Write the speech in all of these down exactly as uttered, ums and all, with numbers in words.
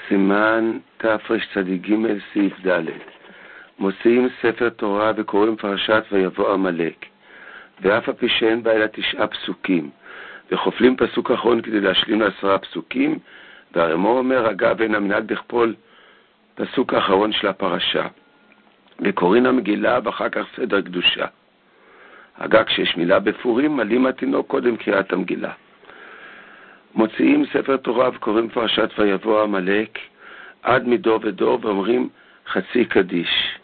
סימן תרצ"ג סעיף ד'. מוציאים ספר תורה וקוראים פרשת ויבוא עמלק, ואף על פי שאין בה אלא תשעה פסוקים, וחופלים פסוק אחרון כדי להשלים לעשרה פסוקים, והרמ"א אומר, אגב, אין המנהג לכפול פסוק האחרון של הפרשה, וקוראים המגילה ואחר כך סדר קדושה. אגב, כשיש מילה בפורים, מלים התינוק קודם קריאת המגילה. מוציאים ספר תורה וקוראים פרשת ויבוא עמלק עד מדור ודור, ואומרים חצי קדיש.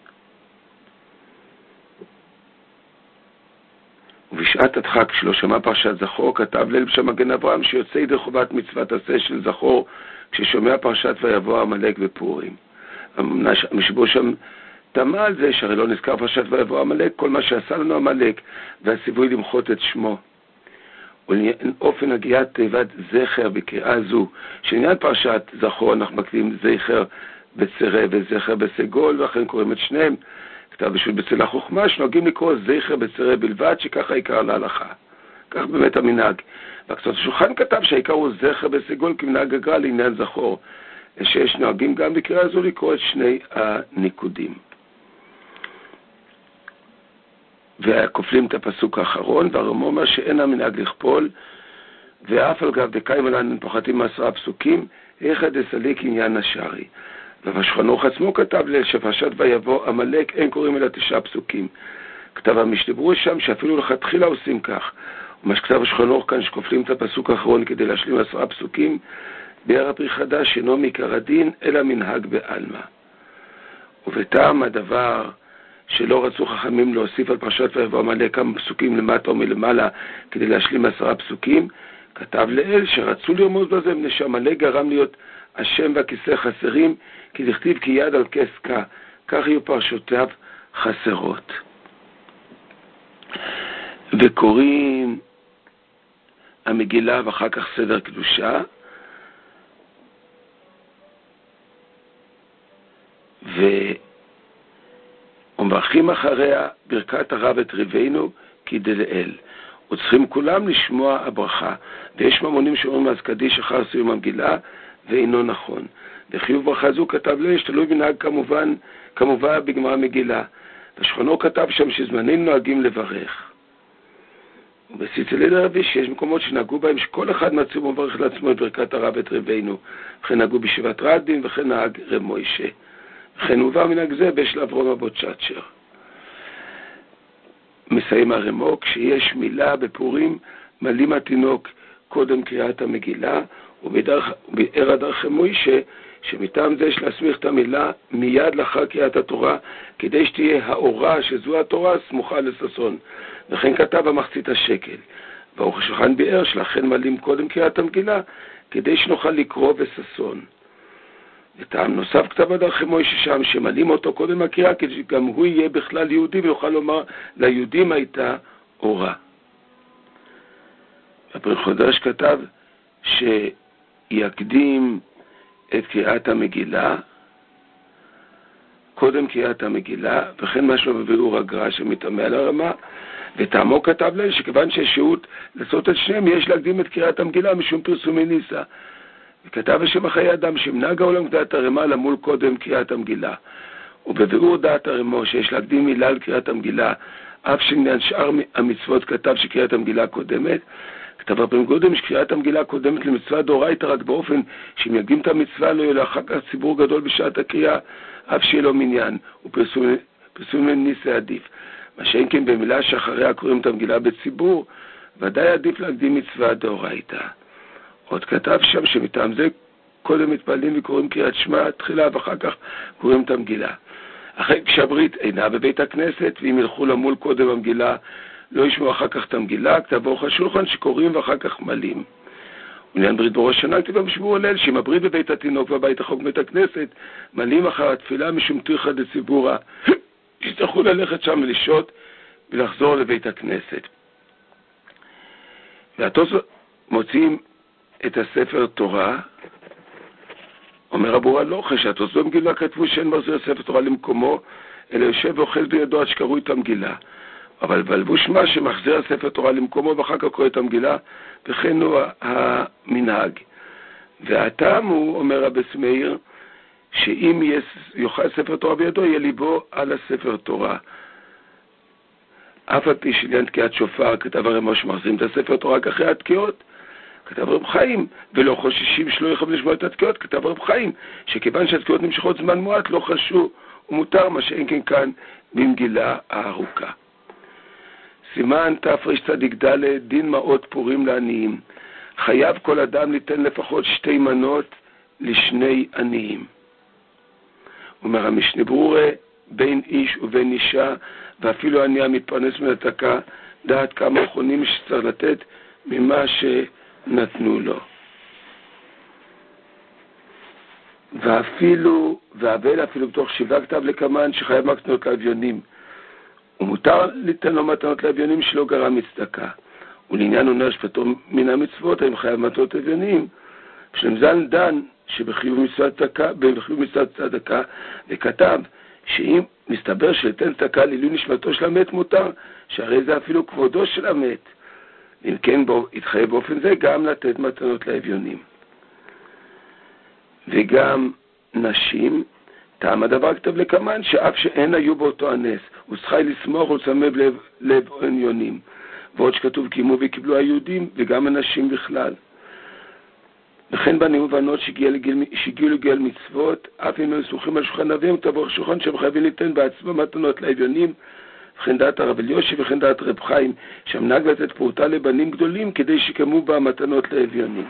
ובשעת הדחק שלו שמע פרשת זכור, כתב ליל בשמגן אברהם שיוצא ידי חובת מצוות עשה של זכור כששומע פרשת ויבוא עמלק בפורים. המשבו שם תמה על זה שהרי לא נזכר פרשת ויבוא עמלק כל מה שעשה לנו עמלק, והציווי למחות את שמו. ולאופן הגיעת תיבת זכר בקריאה זו, שעניין פרשת זכור אנחנו מקדים זכר בצרה וזכר בסגול, ואכן קוראים את שניהם. כתב בשביל בצלה חוכמה שנוהגים לקרוא זכר בצרה בלבד, שככה העיקר להלכה. כך באמת המנהג. והקצות השולחן כתב שהעיקר הוא זכר בסגול כמנהג הגר"א לעניין זכור, שיש נוהגים גם בקריאה זו לקרוא את שני הניקודים. וכופלים את הפסוק האחרון, והרמ"א אומר שאין המנהג לכפול, ואף על גב דקאים עלינו פוחתים מעשרה פסוקים, אחד דסליק עניין השרי. ובשולחן עצמו כתב ליל שפרשת ויבוא עמלק אין קוראים אלא תשעה פסוקים. כתב המשתברו שם שאפילו לכתחילה עושים כך. ומה שכתב השולחן כאן שכופלים את הפסוק האחרון כדי להשלים עשרה פסוקים, ביאר הפרי חדש שאינו מעיקר הדין אלא מנהג בעלמא. ובטעם הדבר שלא רצו חכמים להוסיף על פרשת ויבוא עמלק כמה פסוקים למטה או מלמעלה כדי להשלים עשרה פסוקים, כתב לאל שרצו לרמוז בזה מפני שעמלק גרם להיות השם והכיסא חסרים, כי דכתיב כי יד על כס כה, כך יהיו פרשותיו חסרות. וקוראים המגילה ואחר כך סדר קדושה, ומברכים אחריה ברכת הרב את ריבנו כדלאל. וצריכים כולם לשמוע הברכה, ויש ממונים שאומרים אז קדיש אחר סיום המגילה, ואינו נכון. וחיוב ברכה זו כתב לי, שתלוי מנהג כמובן, כמובן בגמרא מגילה. ושכנו כתב שם שזמנים נוהגים לברך. ובסיצלי לרבי שיש מקומות שנהגו בהם שכל אחד מעצמו מברך לעצמו את ברכת הרב את רבינו. וכן נהגו בישיבת רדין, וכן נהג רב מוישה. וכן הובא מנהג זה בשלב רומא בוצ'צ'ר. מסיים הרמ"א, כשיש מילה בפורים, מלים התינוק קודם קריאת המגילה, ובאר הדרך מוישה, שמטעם זה יש להסמיך את המילה מיד לאחר קריאת התורה, כדי שתהיה האורה שזו התורה סמוכה לששון. וכן כתב המחצית השקל. וערוך השולחן באר שלכן מלים קודם קריאת המגילה, כדי שנוכל לקרוא בששון. וטעם נוסף כתב הדרך מוישה שם, שמלים אותו קודם הקריאה, כדי שגם הוא יהיה בכלל יהודי, ויוכל לומר ליהודים הייתה אורה. הפרי חדש כתב שיקדים את קריאת המגילה, קודם קריאת המגילה, וכן משהו בביאור הגר"א שמתאמה על הרמה, וטעמו כתב להם שכיוון שיש שהות לעשות את שניהם, יש להקדים את קריאת המגילה משום פרסומי ניסה. וכתב השם החיי אדם שמנהג העולם כדעת הרמ"א למול קודם קריאת המגילה. ובביאור דעת הרמ"א שיש להקדים מילה על קריאת המגילה, אף שעניין שאר המצוות כתב שקריאת המגילה קודמת, כתב הפעמים קודם שקריאת המגילה קודמת למצווה דאורייתא, רק באופן שאם יקדים את המצווה לא יהיה לה אחר כך ציבור גדול בשעת הקריאה, אף שיהיה לו מניין, ופרסום ניסה עדיף. מה שאין כן במילה שאחריה קוראים את המגילה בציבור, ודאי עדיף להקדים מצווה דאורייתא. עוד כתב שם שמטעם זה קודם מתפללים וקוראים קריאת שמע תחילה, ואחר כך קוראים את המגילה. אחרי כשהברית אינה בבית הכנסת, ואם ילכו למול קודם המגילה, לא ישמעו אחר כך את המגילה, כתב ערוך השולחן שקוראים ואחר כך מלים. ולעניין ברית בראש השנה כתב המשמור הלל, שאם הברית בבית התינוק והבית החוק בית הכנסת, מלים אחר התפילה משום טרחא דציבורא, יצטרכו ללכת שם ולשעות ולחזור לבית הכנסת. והתוספות מוצאים את הספר תורה, אומר אבו הלוכה שהתוספות במגילה כתבו שאין מחזיר ספר תורה למקומו, אלא יושב ואוכל בידו עד שקראו את המגילה. אבל בלבוש מה שמחזיר הספר תורה למקומו ואחר כך קורא את המגילה, וכן הוא המנהג. והטעם הוא, אומר רבי מאיר, שאם יוכל ספר תורה בידו, יהיה ליבו על הספר תורה. אף על פי שלעניין תקיעת שופר, כתב הרמ"א שמחזירים את הספר תורה רק אחרי התקיעות, כתב רב חיים, ולא חוששים שלא יכולים לשמוע את התקיעות, כתב רב חיים, שכיוון שהתקיעות נמשכות זמן מועט, לא חשוב ומותר, מה שאין כן כאן במגילה הארוכה. סימן תרצ"ד, דין מעות פורים לעניים. חייב כל אדם ליתן לפחות שתי מנות לשני עניים. אומר המשנה ברורה, בין איש ובין אישה, ואפילו ענייה מתפרנס מן הצדקה, דעת כמה אחרונים שצריך לתת ממה שנתנו לו. ואפילו, והבל אפילו בתוך שבעה כתב לקמן שחייב מתנות לאביונים. ומותר ליתן לו מתנות לאביונים שלא גרם מצדקה. ולעניין עונה שפטור מן המצוות, הם חייב מתנות לאביונים. שלמזל דן שבחיוב מצוות צדקה, בחיוב מצוות צדקה, וכתב שאם מסתבר שליתן צדקה לעילוי נשמתו של המת מותר, שהרי זה אפילו כבודו של המת. אם כן בו, יתחייב באופן זה גם לתת מתנות לאביונים. וגם נשים, טעם הדבר כתב לקמן, שאף שאין היו באותו הנס, הוא צריכה לשמוח ולסמב לב, לב עניונים. ועוד שכתוב קיימו וקיבלו היהודים, וגם הנשים בכלל. וכן בנים ובנות שהגיעו לגיל מצוות, אף אם הם סמוכים על שולחן אביהם, תבוא שולחן שהם חייבים ליתן בעצמם מתנות לאביונים, וכן דעת הרב אליושי וכן דעת רב חיים, שהמנהג לתת פרוטה לבנים גדולים, כדי שיקמו בה מתנות לאביונים.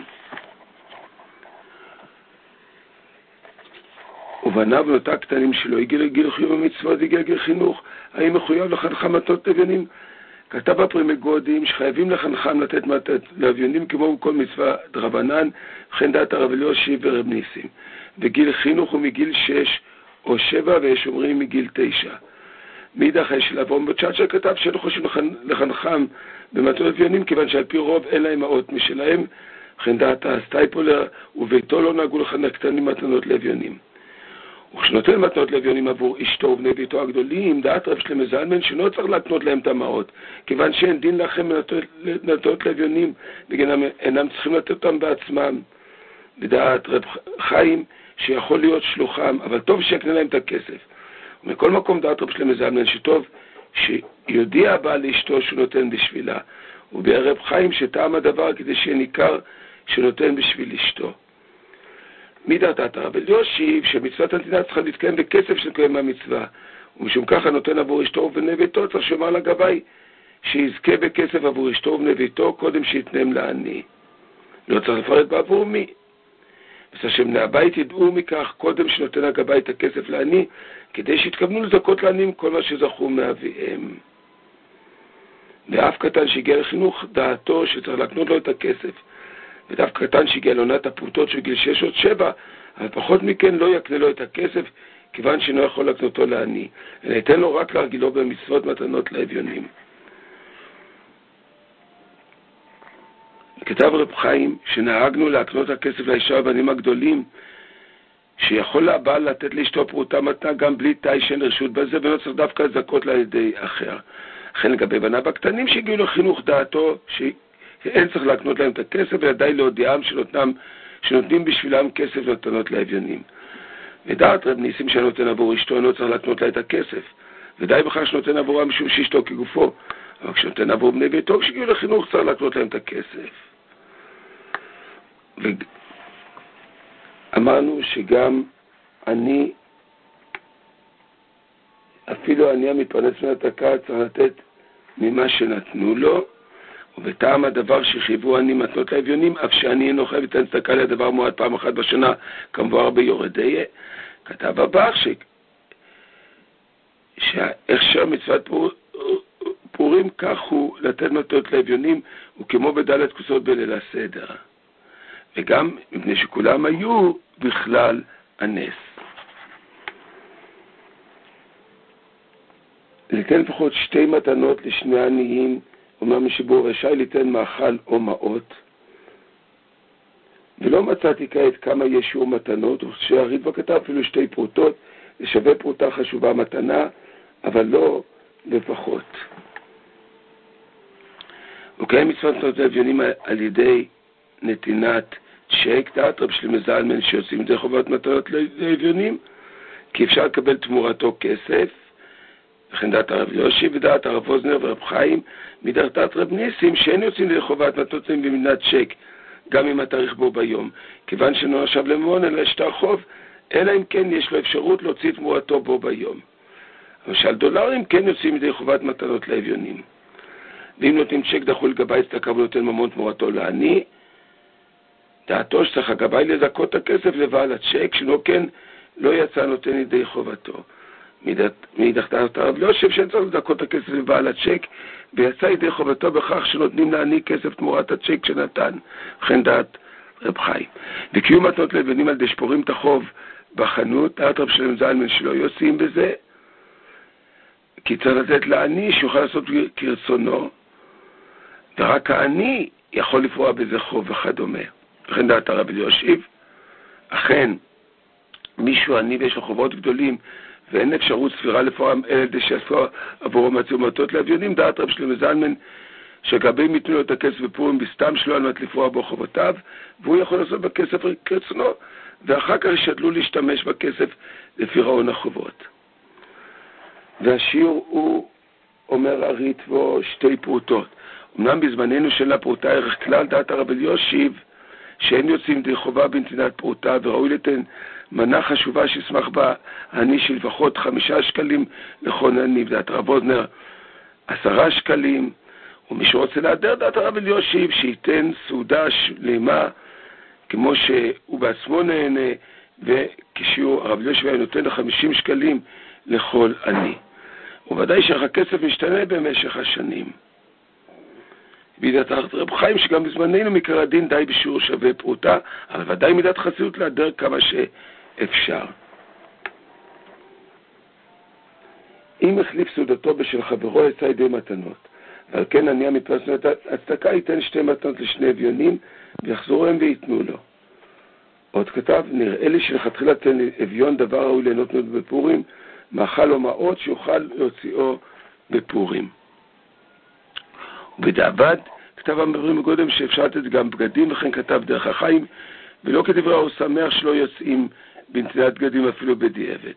ובניו ובנותיו קטנים שלו, הגיע לגיל חיוב המצוות, הגיע לגיל חינוך, האם מחויב לחנכם מתנות לאביונים? כתב הפרימי גודים שחייבים לחנכם לתת מתנות לאביונים כמו בכל מצווה דרבנן, וכן דעת הרב אליושי ורב ניסים. וגיל חינוך הוא מגיל שש או שבע, ויש אומרים מגיל תשע. מאידך של אברהם בצ'אצ'ה כתב שלא חושבים לחנכם במתנות לאביונים, כיוון שעל פי רוב אין להם מעות משלהם, וכן דעת הסטייפולר וביתו לא נהגו לחנך קטנים מתנות לאביונים. וכשנותן מתנות לאביונים עבור אשתו ובני ביתו הגדולים, דעת רב שלמה זלמן שלא צריך להתנות להם את המעות, כיוון שאין דין לכם מתנות לאביונים, וגם אינם צריכים לתת אותם בעצמם. בדעת רב חיים שיכול להיות שלוחם, אבל טוב שיקנה להם את הכסף. ומכל מקום דעת רב שלמה זלמן שטוב שיודיע הבעל לאשתו שהוא נותן בשבילה, וברב חיים שטעם הדבר כדי שיהיה ניכר שנותן בשביל אשתו. מדעת הרב אליושי שמצוות הנתינה צריכה להתקיים בכסף שנקיים מהמצווה, ומשום ככה נותן עבור אשתו ובני ביתו, צריך שאומר לגבי שיזכה בכסף עבור אשתו ובני ביתו קודם שיתנם לעני. לא צריך לפרט בעבור מי. וצריך שבני הבית ידעו מכך קודם שנותן הגבי את הכסף לעני, כדי שיתכוונו לזכות לעניים כל מה שזכו מאביהם. ואף קטן שהגיע לחינוך דעתו שצריך לקנות לו את הכסף, ודף קטן שהגיע לעונת הפרוטות של גיל שש או שבע, אבל פחות מכן לא יקנה לו את הכסף, כיוון שאינו יכול לקנותו לעני, אלא ייתן לו רק להרגילו במצוות מתנות לאביונים. כתב רב חיים שנהגנו להקנות הכסף לאישה והבנים הגדולים, שיכול הבעל לתת לאשתו פרוטה מתנה גם בלי תאי שאין רשות בזה, ולא צריך דווקא לזכות לה ידי אחר. לכן לגבי בניו הקטנים שהגיעו לחינוך דעתו, שאין צריך להקנות להם את הכסף, ולדי להודיעם שנותנם, שנותנים בשבילם כסף נותנות לאביונים. ודעת רב ניסים שנותן עבור אשתו, אינו צריך להקנות לה את הכסף, ודי בכך שנותן עבורה משום שאשתו כגופו, אבל כשנותן עבור בני ביתו, כשהגיעו לחינוך צריך להקנות להם את הכסף. ואמרנו שגם אני, אפילו אני המתפרנס מן הצדקה, צריך לתת ממה שנתנו לו, ובטעם הדבר שחייבו אני מתנות לאביונים, אף שאני אינו חייב לתת צדקה לדבר מועט פעם אחת בשנה, כמובן ביורדי, כתב הבא ש... שהכשר מצוות פור... פורים כך הוא לתת מתנות לאביונים, וכמו בדלת כוסות בליל הסדר. וגם מפני שכולם היו בכלל הנס. ליתן לפחות שתי מתנות לשני עניים, אומר משבור רשאי ליתן מאכל או מעות, ולא מצאתי כעת כמה יש שיעור מתנות, ושהריטב"א כתב אפילו שתי פרוטות, לשווה פרוטה חשובה מתנה, אבל לא לפחות. וקיים מצוות מתנות לאביונים על ידי נתינת צ'ק, דעת רב שלמה זלמן שיוצאים ידי חובת מתנות לאביונים, כי אפשר לקבל תמורתו כסף, וכן דעת הרב יושי ודעת הרב אוזנר ורב חיים, מדעת רב ניסים שאין יוצאים ידי חובת מתנות במדינת צ'ק, גם אם התאריך בו ביום, כיוון שאינו נחשב לממון אלא שטר חוב, אלא אם כן יש לו אפשרות להוציא תמורתו בו ביום. למשל דולרים כן יוצאים ידי חובת מתנות לאביונים. ואם נותנים צ'ק דחוי לגבי צדקה ונותן ממון תמורתו לעני, דעתו שצריך הגבאי לזכות הכסף לבעל הצ'ק, שלא כן לא יצא נותן ידי חובתו. מדעת הרב יושב שאין צריך לזכות הכסף לבעל הצ'ק, ויצא ידי חובתו בכך שנותנים לעני כסף תמורת הצ'ק שנתן, וכן דעת רב חיים. וקיום מתנות לאביונים על דשפורים את החוב בחנות, דעת רב שלמה זלמן שלא יוצאים בזה, כי צריך לתת לעני שיוכל לעשות כרצונו, ורק העני יכול לפרוע בזה חוב וכדומה. וכן דעת הרב יושיב, אכן מישהו עני ויש לו חובות גדולים ואין אפשרות ספירה לפרוע אלא כדי שיעשו עבורו מתנות לאביונים, דעת רב שלמה זלמן שגבים ייתנו לו את הכסף בפורים בסתם שלו על מנת לפרוע בו חובותיו, והוא יכול לעשות בכסף כרצונו, ואחר כך ישתדלו להשתמש בכסף לפירעון החובות. והשיעור הוא אומר הריטבו שתי פרוטות. אמנם בזמננו של הפרוטה ערך כלל דעת הרב יושיב שאין יוצאים די חובה בנתינת פרוטה, וראוי לתן מנה חשובה שישמח בה העני של לפחות חמישה שקלים לכל עני, דעת הרב אוזנר עשרה שקלים, ומי שרוצה להדר דעת הרב יושיב שייתן סעודה שלמה כמו שהוא בעצמו נהנה, וכשיעור הרב יושיב היה נותן לחמישים שקלים לכל עני. וודאי שהכסף משתנה במשך השנים. בידת רב חיים שגם בזמננו מקרא דין די בשיעור שווה פרוטה, אבל ודאי מידת חסידות להדר כמה שאפשר. אם החליף סעודתו בשל חברו יצא ידי מתנות, ועל כן עני מתפרסמת הצדקה ייתן שתי מתנות לשני אביונים ויחזרו הם ויתנו לו. עוד כתב, נראה לי שלכתחילה תן אביון דבר ראוי ליהנות מאוד בפורים, מאכל או מעות שיוכל להוציאו בפורים. ובדיעבד כתב המברים בגודם שאפשר לתת גם בגדים, וכן כתב דרך החיים, ולא כדברה הוא שמח שלא יוצאים בנתינת בגדים אפילו בדיעבד.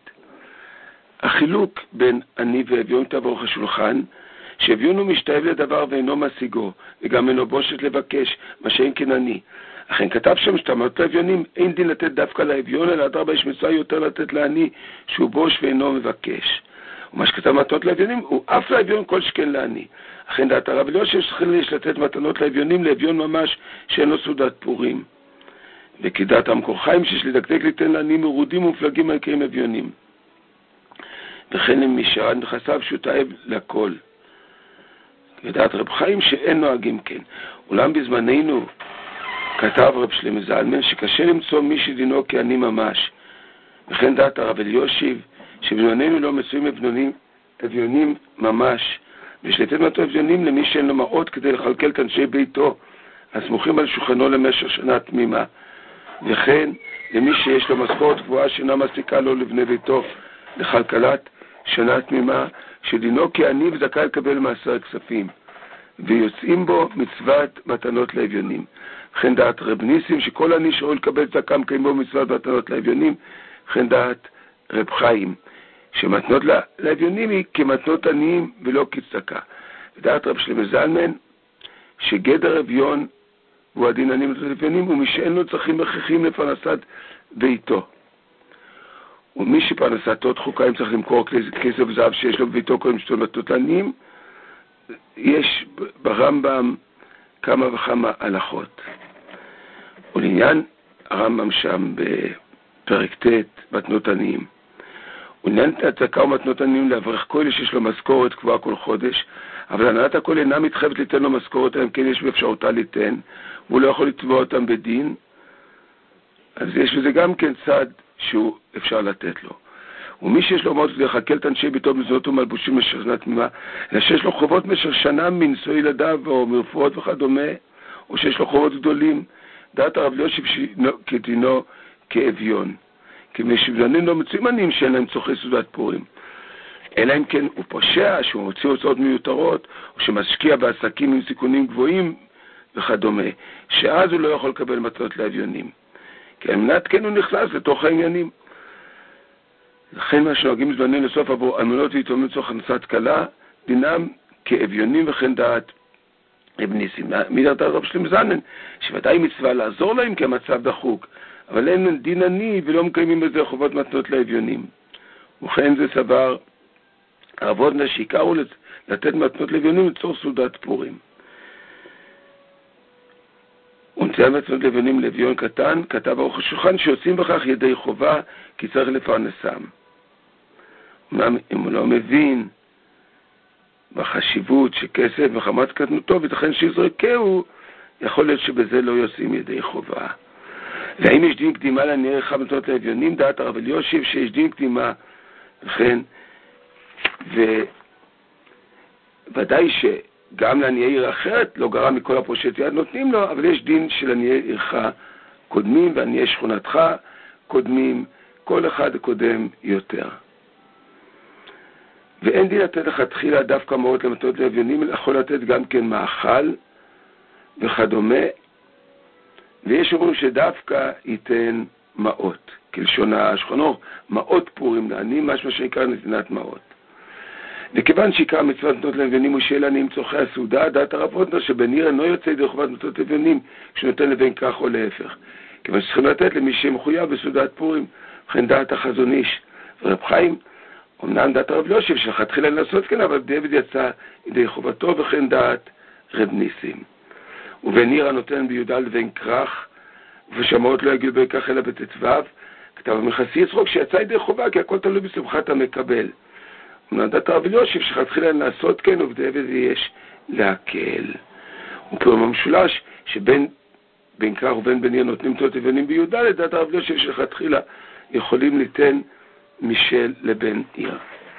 החילוק בין עני ואביון כתב אורך השולחן, שאביון הוא משתאב לדבר ואינו משיגו, וגם אינו בושת לבקש, מה שאין כן עני. אכן כתב שם שתמות לאביונים, אין דין לתת דווקא לאביון, אלא אדרבה יש מצווה יותר לתת לעני שהוא בוש ואינו מבקש. ומה שכתב מתנות לאביונים הוא אף לאביון כל שכן לעני. אכן דעת הרב יושיב שצריכים יש לתת מתנות לאביונים, לאביון ממש שאין לו סעודת פורים. וכי דעת המקור חיים שיש לדקדק ליתן לעני מרודים ומפלגים הנקראים אביונים. וכן הם משען נכסיו שהוא תאב לכל. ודעת רב חיים שאין נוהגים כן. אולם בזמננו כתב רב שלמה זלמן שקשה למצוא מי שדינו כעני ממש. וכן דעת הרב יושיב שבזמננו לא מצויים אביונים, אביונים ממש, ושלתת מתנות אביונים למי שאין לו מעות כדי לכלכל את אנשי ביתו הסמוכים על שולחנו למשך שנה תמימה, וכן למי שיש לו משכורת גבוהה שאינה מספיקה לו לבני ביתו לכלכלת שנה תמימה, שדינו כעני וזכאי לקבל מעשר כספים, ויוצאים בו מצוות מתנות לאביונים. וכן דעת רב ניסים שכל עני שראוי לקבל צדקה מקיימו מצוות מתנות לאביונים, וכן דעת רב חיים שמתנות לאביונים היא כמתנות עניים ולא כצדקה. ודעת רב שלמה זלמן שגדר אביון הוא הדין עניים מתנות לאביונים, ומי שאין לו צרכים הכרחיים לפרנסת ביתו. ומי שפרנסתו דחוקה אם צריך למכור כסף זהב שיש לו בביתו קודם שתו מתנות לעניים, יש ברמב"ם כמה וכמה הלכות. ולעניין הרמב"ם שם בפרק ט' מתנות עניים. ולעניין הצדקה ומתנות עניים לאברך כהן שיש לו משכורת קבועה כל חודש, אבל הנהלת הכהן אינה מתחייבת ליתן לו משכורת, אם כן יש באפשרותה ליתן, והוא לא יכול לתבוע אותם בדין, אז יש בזה גם כן צד שהוא אפשר לתת לו. ומי שיש לו מעות כדי לכלכל את אנשי ביתו במזונות ומלבושים במשך שנה תמימה, אלא שיש לו חובות במשך שנה מנשוא ילדיו או מרפואות וכדומה, או שיש לו חובות גדולים, דעת הרב יושיב כדינו כאביון. כי משבזנים לא מצויים עניים שאין להם צורכי סעודת פורים. אלא אם כן הוא פושע, שהוא מוציא הוצאות מיותרות, או שמשקיע בעסקים עם סיכונים גבוהים, וכדומה, שאז הוא לא יכול לקבל מתנות לאביונים. כי אמנת כן הוא נכנס לתוך העניינים. לכן מה שנוהגים זמנים לסוף עבור אלמנות ויתומים לצורך הכנסת כלה, דינם כאביונים וכן דעת רב ניסים. מדעת הרב שלם זלמן, שוודאי מצווה לעזור להם כי המצב דחוק, אבל אין דין עני ולא מקיימים בזה חובות מתנות לאביונים. וכן זה סבר הרב הודנה שעיקרו לתת מתנות לאביונים לצורך סעודת פורים. ונציאה מתנות לאביונים לאביון קטן, כתב ערוך השולחן שיוצאים בכך ידי חובה כי צריך לפרנסם. אמנם אם הוא לא מבין בחשיבות שכסף וחמת קטנותו ותכן שיזרקהו, יכול להיות שבזה לא יוצאים ידי חובה. והאם יש דין קדימה לעניי עירך מתנות לאביונים? דעת הרב אלישיב שיש דין קדימה, וכן, וודאי שגם לעניי עיר אחרת לא גרע מכל הפרושת יד נותנים לו, אבל יש דין של עניי עירך קודמים ועניי שכונתך קודמים, כל אחד קודם יותר. ואין דין לתת לך תחילה דווקא מעות למתנות לאביונים, אלא יכול לתת גם כן מאכל וכדומה, ויש אומרים שדווקא ייתן מעות, כלשון השכונו, מעות פורים לעניים, משמע שעיקר נתינת מעות. וכיוון שעיקר מצוות מתנות לאביונים הוא שיהיה לעניים צורכי הסעודה, דעת הרב הודנה שבן עיר אינו יוצא ידי חובת מתנות לאביונים כשנותן לבין כך או להפך. כיוון שצריכים לתת למי שמחויב בסעודת פורים, וכן דעת החזון איש ורב חיים, אמנם דעת הרב אלישיב שלכתחילה לנסות כן, אבל דוד יצא ידי חובתו, וכן דעת רב ניסים. ובן עיר הנותן ביהודה לבין כרך, ושמעות לא יגיעו בין כך אלא בט"ו, כתב המכסי יצחוק שיצא ידי חובה, כי הכל תלוי בשמחת המקבל. אמנם דעת הרב אלישיב שלכתחילה לנסות כן, ובדוד יש להקל. ופעם המשולש שבין בין כרך ובין בן עיר נותנים תות אביונים ביהודה, לדעת הרב אלישיב שלכתחילה יכולים ליתן משל לבן עיר.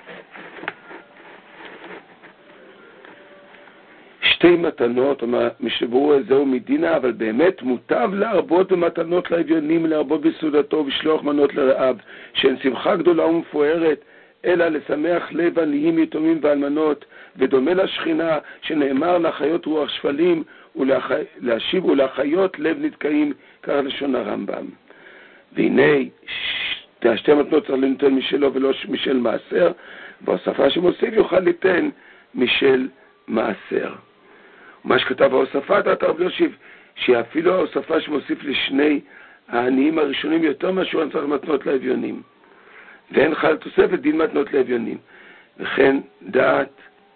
שתי מתנות, משברור זהו מדינה, אבל באמת מוטב להרבות במתנות לאביונים, להרבות בסעודתו ובשלוח מנות לרעב, שאין שמחה גדולה ומפוארת, אלא לשמח לב עניים יתומים ואלמנות, ודומה לשכינה שנאמר לחיות רוח שפלים, ולהשיב ולחיות לב נתקעים, כך לשון הרמב"ם. והנה, שתי מתנות צריך לנתן משלו ולא משל מעשר, וההוספה שמוסיף יוכל ליתן משל מעשר. מה שכתב ההוספה, דעת הרב אלישיב, שאפילו ההוספה שמוסיף לשני העניים הראשונים יותר משהו אני צריך מתנות לאביונים. ואין חל תוספת דין מתנות לאביונים. וכן דעת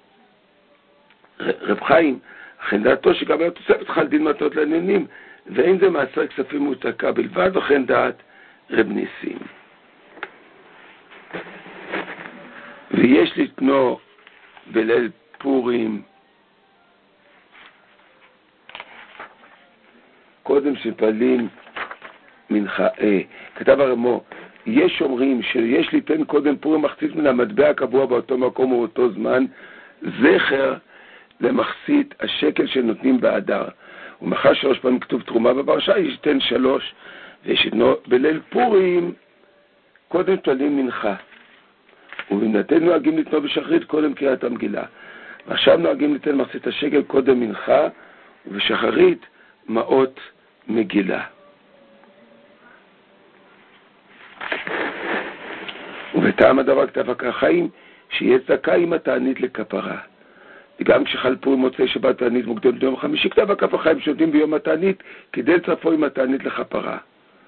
רב חיים, וכן דעתו שגם היה תוספת חל דין מתנות לאביונים, ואין זה מעשר כספים מותקה בלבד, וכן דעת רב ניסים. ויש לתנו בליל פורים קודם שפלים מנחה, אה, כתב הרמו, יש אומרים שיש ליתן קודם פורים מחצית מן המטבע הקבוע באותו מקום ובאותו זמן, זכר למחצית השקל שנותנים באדר. ומחר שלוש פעמים כתוב תרומה בפרשה, יש ליתן שלוש, ויש לתנו בליל פורים קודם פלים מנחה. ובמנתנו נוהגים לתנו בשחרית קודם קריאת המגילה. ועכשיו נוהגים ליתן מחצית השקל קודם מנחה, ובשחרית מעות מגילה. ובטעם הדבר כתב הכרחיים, שיהיה צדקה עם התענית לכפרה. וגם כשחל פורים מוצאי שבת תענית מוקדם ביום חמישי, כתב הכרחיים שעובדים ביום התענית, כדי לצרפו עם התענית לכפרה.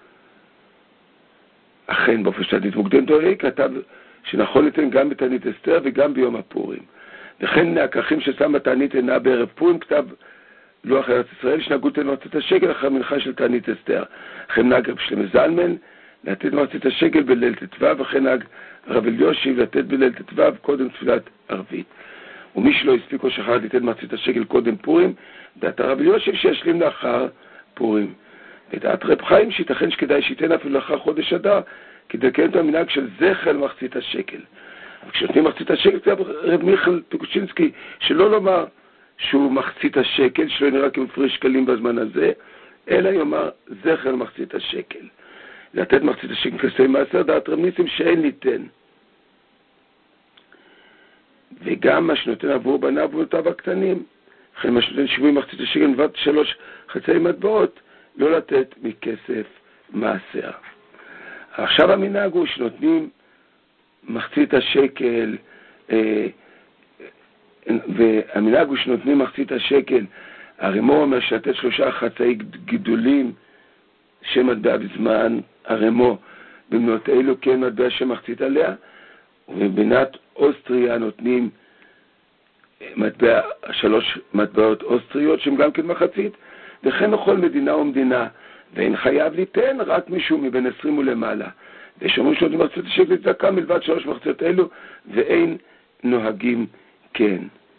אכן, באופן שתענית מוקדם דורי, כתב שנכון ליתן גם בתענית אסתר וגם ביום הפורים. וכן הכרחים ששם התענית אינה בערב פורים, כתב לוח ארץ ישראל, שנהגו תן מועצת השקל אחרי מנחה של תענית אסתר. לכן נהג רב שלמה זלמן לתת מועצת השקל בליל ט"ו, וכן נהג הרב אלישיב לתת בליל ט"ו קודם תפילת ערבית. ומי שלא הספיק או שכח לתת מועצת השקל קודם פורים, דעת הרב אלישיב שישלים לאחר פורים. ודעת רב חיים שיתכן שכדאי שייתן אפילו לאחר חודש אדר, כדי לקיים את המנהג של זכר מחצית השקל. אבל כשנותנים מחצית השקל, רב מיכאל פיקושינסקי, שלא לומר שהוא מחצית השקל, שלא נראה כמפריש שקלים בזמן הזה, אלא יאמר זכר מחצית השקל. לתת מחצית השקל כסי מעשר, דעת רב ניסים שאין ניתן. וגם מה שנותן עבור בניו ובנותיו הקטנים, לכן מה שנותן שיווי מחצית השקל מלבד שלוש חצאי מטבעות, לא לתת מכסף מעשר. עכשיו המנהג הוא שנותנים מחצית השקל, אה, והמנהג הוא שנותנים מחצית השקל, הרמו אומר שלתת שלושה חצאי גידולים שמטבע בזמן הרמו, במנות אלו כן מטבע שמחצית עליה, ובמדינת אוסטריה נותנים מטבע, שלוש מטבעות אוסטריות שהן גם כן מחצית, וכן בכל מדינה ומדינה, ואין חייב ליתן רק מישהו מבין עשרים ולמעלה. ויש אומרים שנותנים מחצית השקל צדקה מלבד שלוש מחציות אלו, ואין נוהגים כן.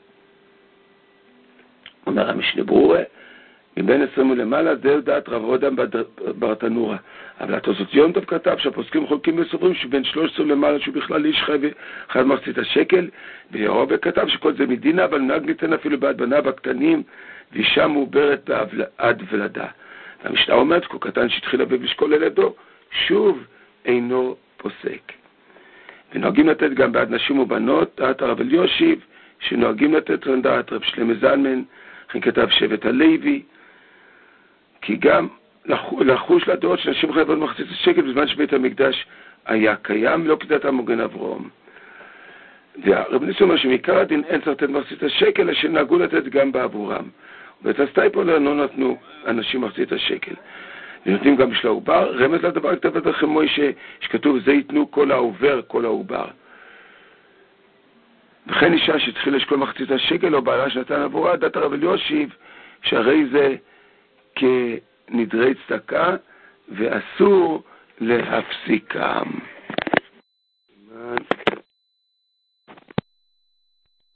אומר המשנה ברורה, מבין עשרים ולמעלה, זה דעת רב רודם ברטנורה. אבל התוספות יום טוב כתב שהפוסקים חולקים וסוברים שבין שלוש עשרה למעלה שהוא בכלל איש חי וחייב מחצית השקל, וירובה כתב שכל זה מדינה, אבל נהג ניתן אפילו בעד בניו הקטנים, ואישה מעוברת עד ולדה. והמשנה אומרת, כל קטן שהתחיל לבב לשקול לילדו, שוב אינו פוסק. ונוהגים לתת גם בעד נשים ובנות, דעת הרב אלישיב, שנוהגים לתת דעת רב שלמה זלמן, לכן כתב שבט הלוי, כי גם לחוש לדעות שנשים חייבות מחצית השקל בזמן שבית המקדש היה קיים, לא כדת המוגן אברהם. והרב ניסו אומר שמעיקר הדין אין צריך לתת מחצית השקל, אשר נהגו לתת גם בעבורם. ואת הסטייפולר לא נתנו אנשים מחצית השקל. ונותנים גם בשביל העובר, רמז לדבר כתב את לכם מוישה, שכתוב זה ייתנו כל העובר, כל העובר. וכן אישה שתחיל לשקול מחצית השקל או בעלה שנתן עבורה, דת הרב אלישיב, שהרי זה כנדרי צדקה ואסור להפסיקם.